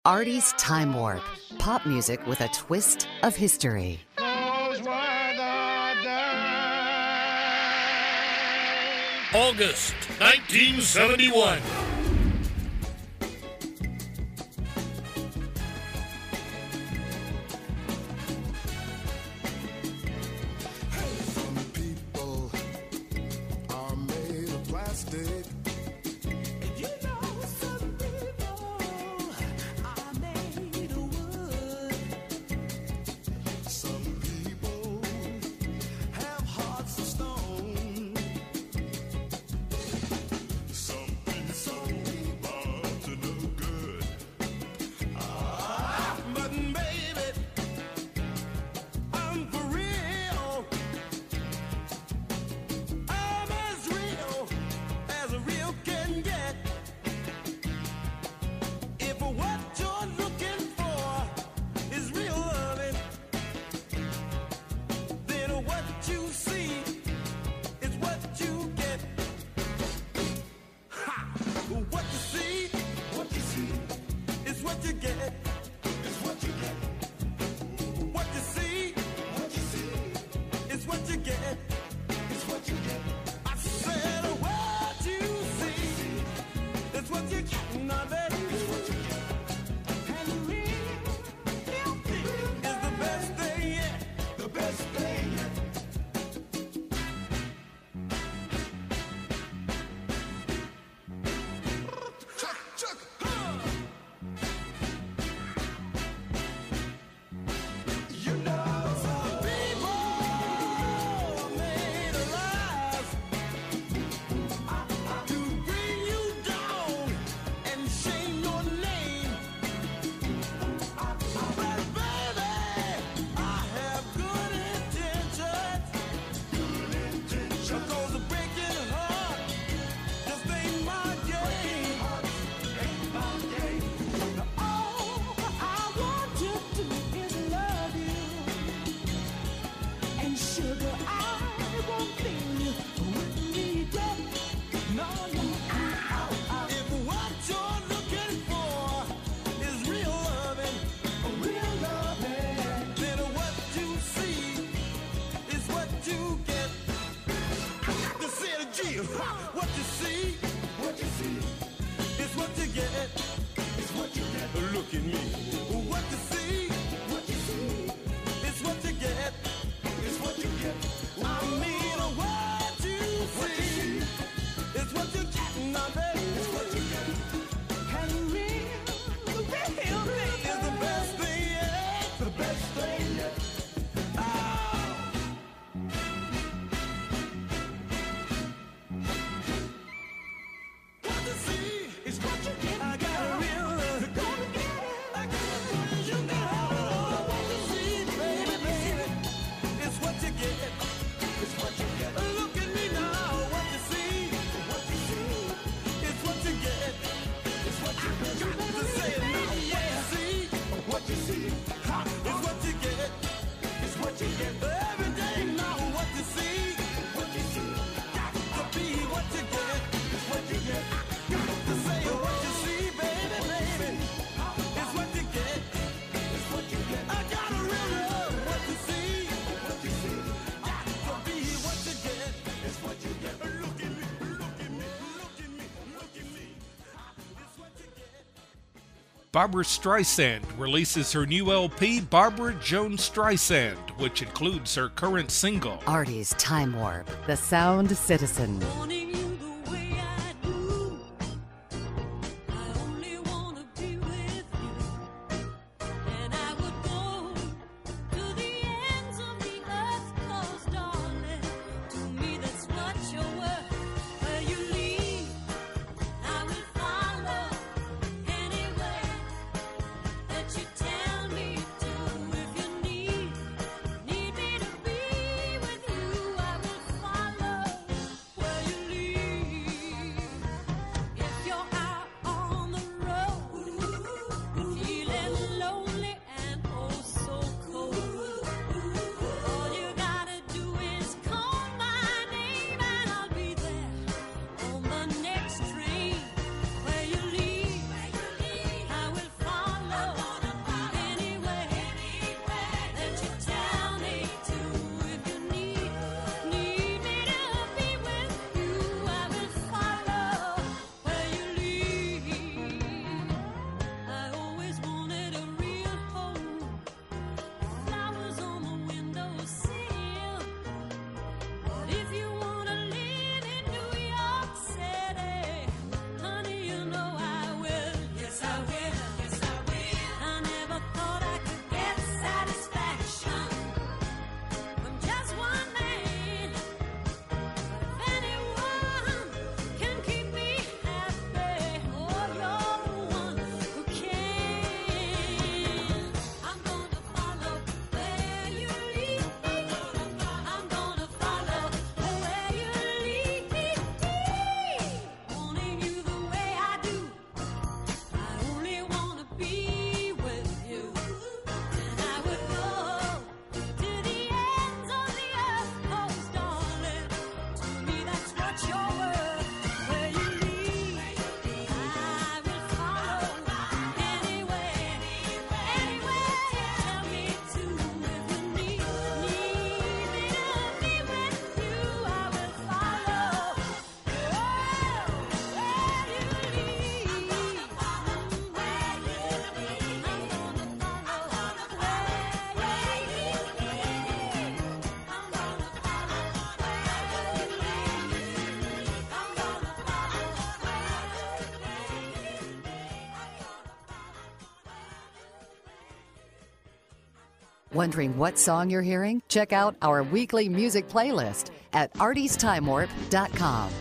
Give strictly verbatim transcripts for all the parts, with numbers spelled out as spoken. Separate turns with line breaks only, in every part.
Artie's Time Warp. Pop music with a twist of history.
August nineteen seventy-one.
Barbra Streisand releases her new L P, Barbra Jones Streisand, which includes her current single,
Artie's Time Warp, The Sound Citizen.
Where you lead.
Wondering what song you're hearing? Check out our weekly music playlist at arties time warp dot com.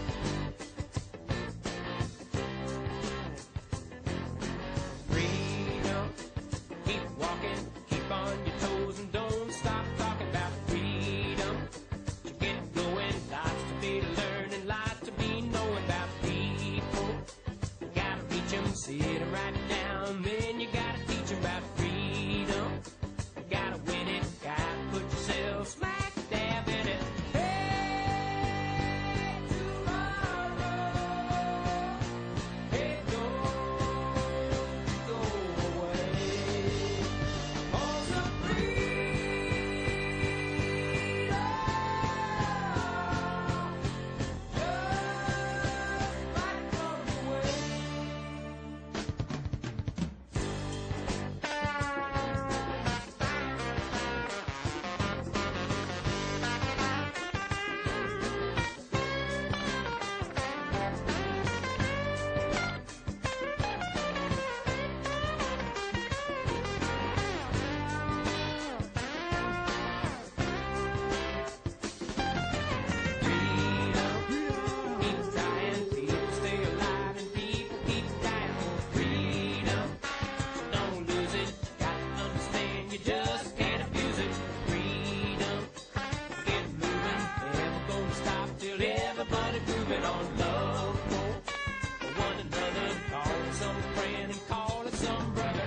Freedom, keep walking, keep on your toes and don't stop talking about freedom. To get going, lots to be learning, lots to be knowing about people. You gotta reach 'em, sit 'em right down, then you gotta teach 'em about freedom. You gotta win it, gotta put yourself smack dab in it. Hey, tomorrow, hey, don't go away. Oh, some freedom, just might come your way. Keep trying, people stay alive and people keep dying for freedom. So don't lose it, got to understand you just can't abuse it. Freedom, get moving, never gonna stop till everybody moving on. Love for one another, call it some friend and call it some brother.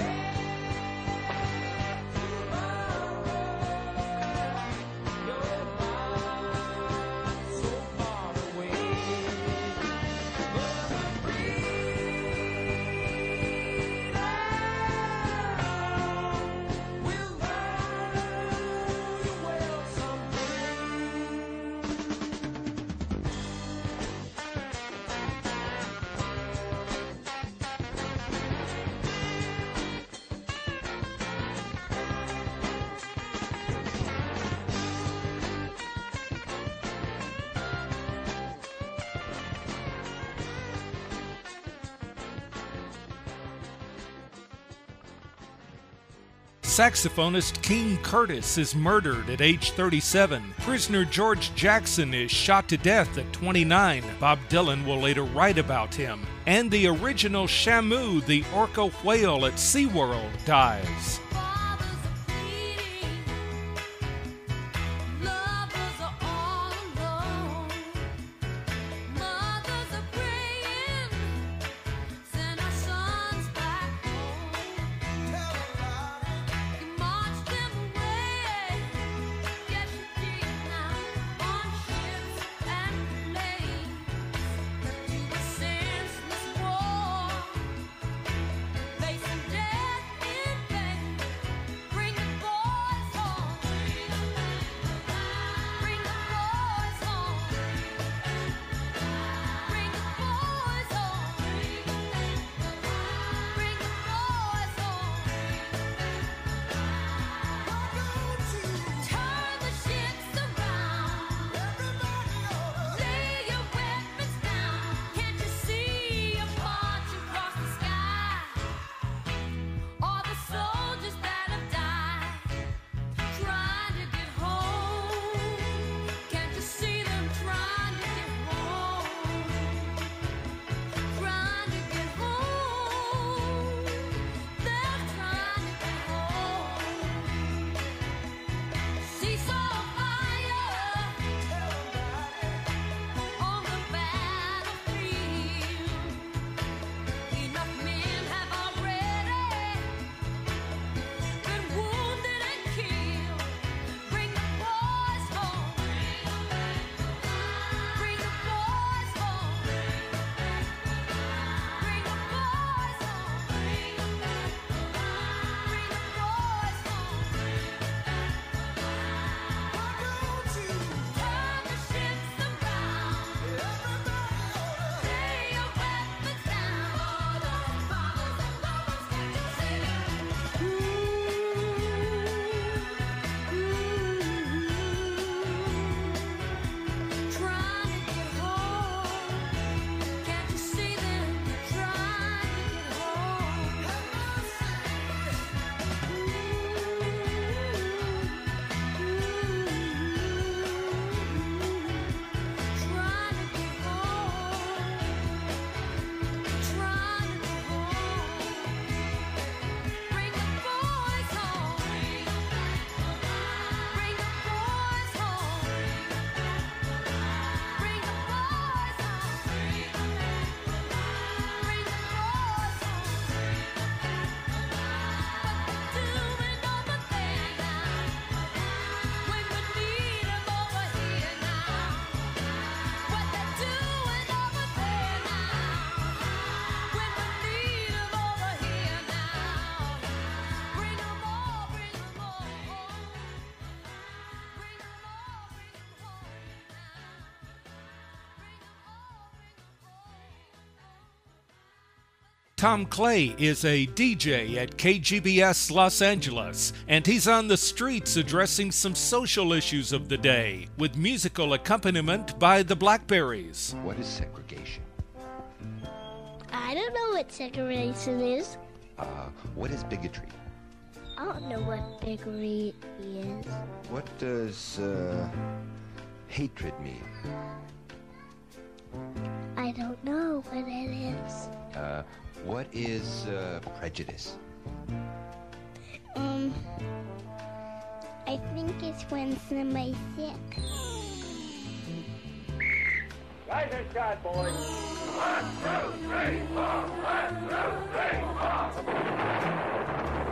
So far away, but freedom will learn you well someday.
Saxophonist King Curtis is murdered at age thirty-seven. Prisoner George Jackson is shot to death at twenty-nine. Bob Dylan will later write about him. And the original Shamu, the orca whale at SeaWorld, dies.
Fathers are bleeding, lovers are all alone, mothers are praying, send our sons back home. You march them away, yes you did now, on ships and planes, to a senseless war, facing death in vain.
Tom Clay is a D J at K G B S Los Angeles, and he's on the streets addressing some social issues of the day with musical accompaniment by the Blackberries.
What is segregation?
I don't know what segregation is.
Uh, what is bigotry?
I don't know what bigotry is.
What does uh, hatred mean?
I don't know what it is.
Uh, what is uh, prejudice?
Um, I think it's when somebody's sick.
Rise and shot, boys. One, two, three, four. One, two, three, four.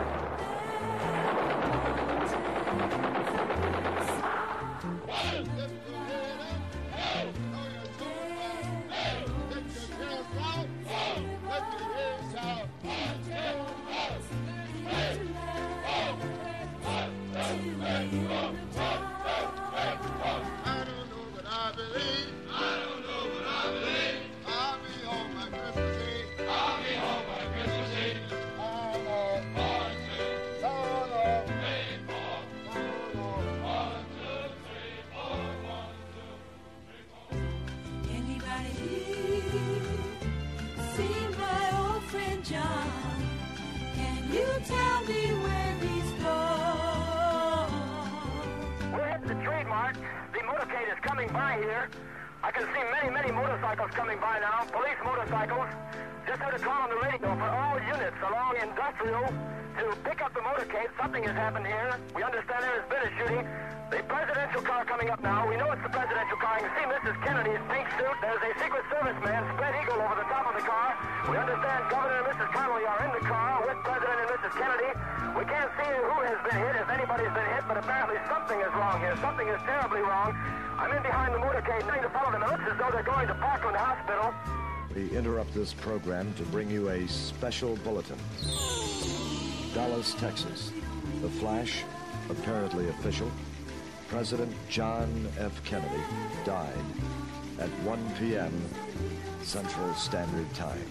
By here, I can see many, many motorcycles coming by now, police motorcycles. Just heard a call on the radio for all units along Industrial to pick up the motorcade. Something has happened here. We understand there has been a shooting. The presidential car coming up now. We know it's the presidential car. You can see Missus Kennedy's pink suit. There's a Secret Service man, spread eagle, over the top of the car. We understand Governor and Missus Connolly are in the car with President and Missus Kennedy. We can't see who has been hit, if anybody's been hit, but apparently something is wrong here. Something is terribly wrong. I'm in behind the motorcade, trying to follow them. It looks as though they're going to Parkland Hospital.
We interrupt this program to bring you a special bulletin. Dallas, Texas. The flash, apparently official. President John F. Kennedy died at one p.m. Central Standard Time.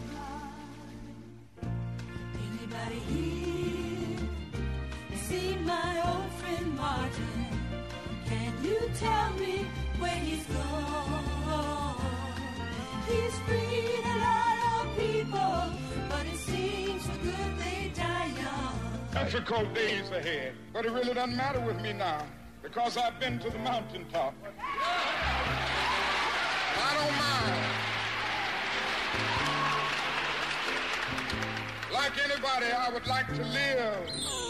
Anybody here see my old friend Martin? Can you tell me where he's gone? He's freed a lot of people, but it seems so good they die young.
Difficult days ahead, but it really doesn't matter with me now because I've been to the mountaintop. I don't mind. Like anybody, I would like to live.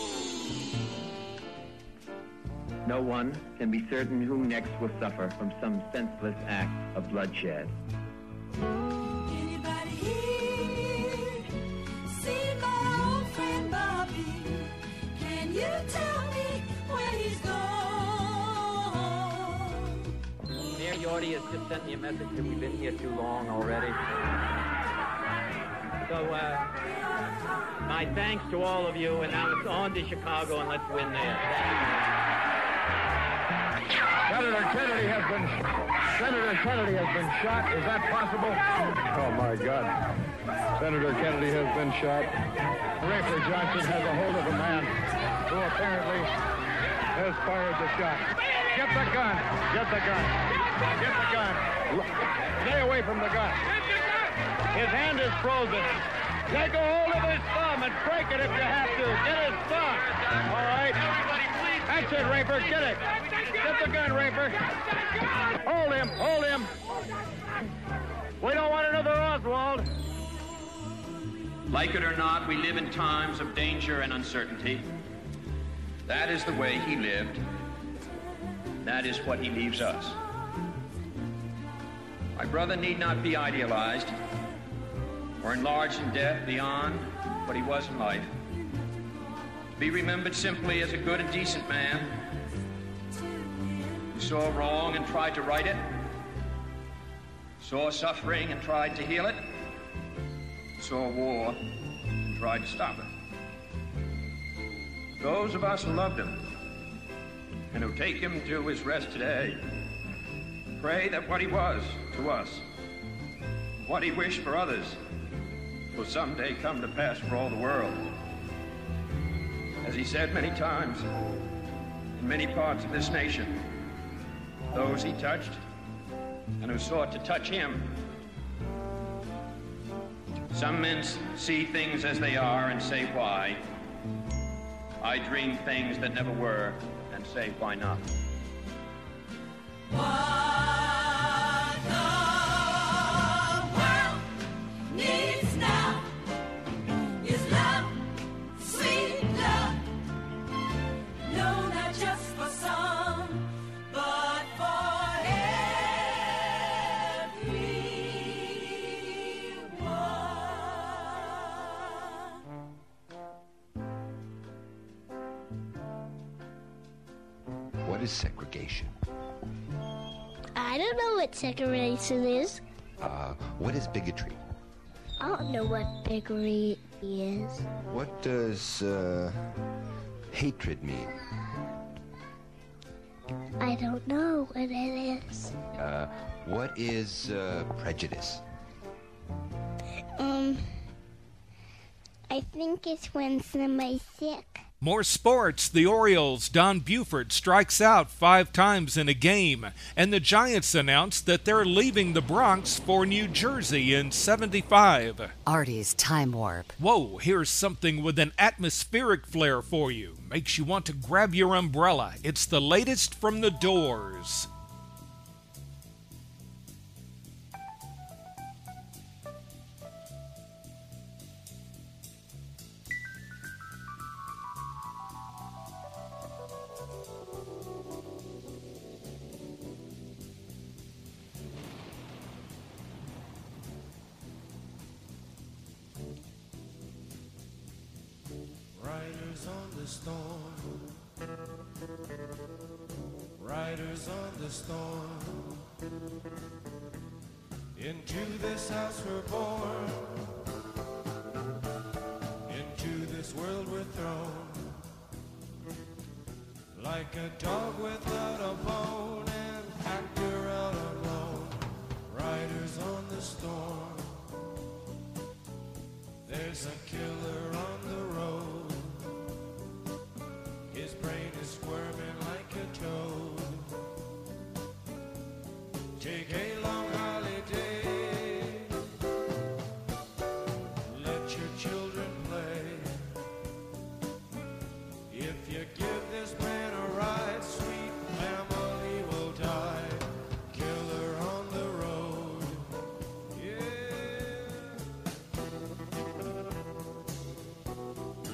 No one can be certain who next will suffer from some senseless act of bloodshed.
Anybody here see my old friend Bobby? Can you tell me where he's gone?
Mayor Yorty has just sent me a message that we've been here too long already. So, uh, my thanks to all of you, and now it's on to Chicago, and let's win there.
Senator Kennedy has been Senator Kennedy has been shot. Is that possible? Oh my God! Senator Kennedy has been shot. Rafer Johnson has a hold of a man who apparently has fired the shot. Get the gun! Get the gun! Get the gun! Stay away from the gun. His hand is frozen. Take a hold of his thumb and break it if you have to. Get his thumb. All right. That's it, Rafer. Get it. Get the gun, Rafer. Hold him. Hold him. We don't want another Oswald.
Like it or not, we live in times of danger and uncertainty. That is the way he lived. That is what he leaves us. My brother need not be idealized or enlarged in death beyond what he was in life. Be remembered simply as a good and decent man who saw wrong and tried to right it, saw suffering and tried to heal it, saw war and tried to stop it. Those of us who loved him and who take him to his rest today, pray that what he was to us, what he wished for others, will someday come to pass for all the world. As he said many times, in many parts of this nation, those he touched and who sought to touch him. Some men see things as they are and say why. I dream things that never were and say why not.
What the world needs now is love, sweet love. No, not just for some, but for everyone.
What is segregation?
I don't know what segregation is.
Uh, what is bigotry?
I don't know what bigotry is.
What does uh, hatred mean?
I don't know what it is.
Uh, what is uh, prejudice?
Um, I think it's when somebody's sick.
More sports. The Orioles' Don Buford strikes out five times in a game, and the Giants announced that they're leaving the Bronx for New Jersey in seventy-five.
Artie's Time Warp.
Whoa, here's something with an atmospheric flair for you. Makes you want to grab your umbrella. It's the latest from the Doors.
Riders on the storm, riders on the storm. Into this house we're born, into this world we're thrown. Like a dog without a bone, an actor out alone. Riders on the storm, there's a killer on the road. His brain is squirming like a toad. Take a long holiday. Let your children play. If you give this man a ride, sweet family will die. Killer on the road. Yeah.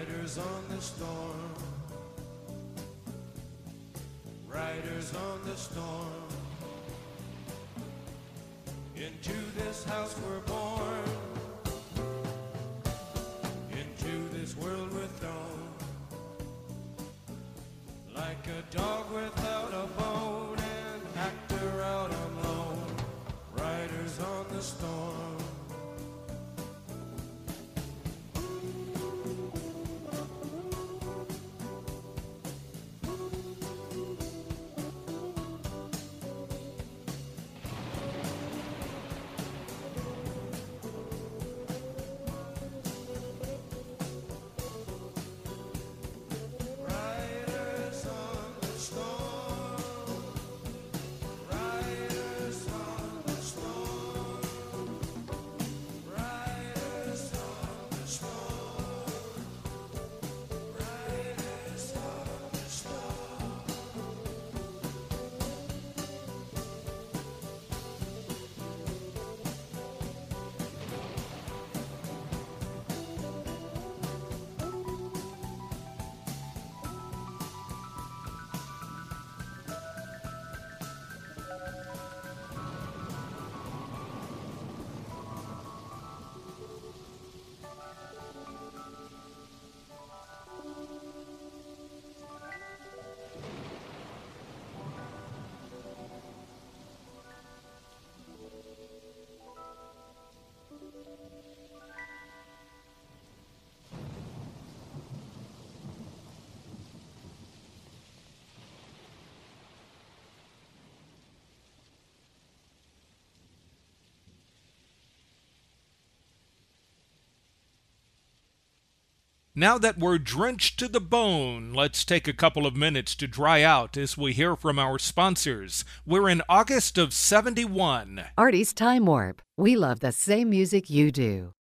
Riders on the storm. Riders on the storm. Into this house we're born. Into this world we're thrown. Like a dog without a bone, an actor out on loan. Riders on the storm. Riders on the storm. Riders on the storm. Riders on the storm. Riders on the storm.
Now that we're drenched to the bone, let's take a couple of minutes to dry out as we hear from our sponsors. We're in August of seventy-one.
Artie's Time Warp. We love the same music you do.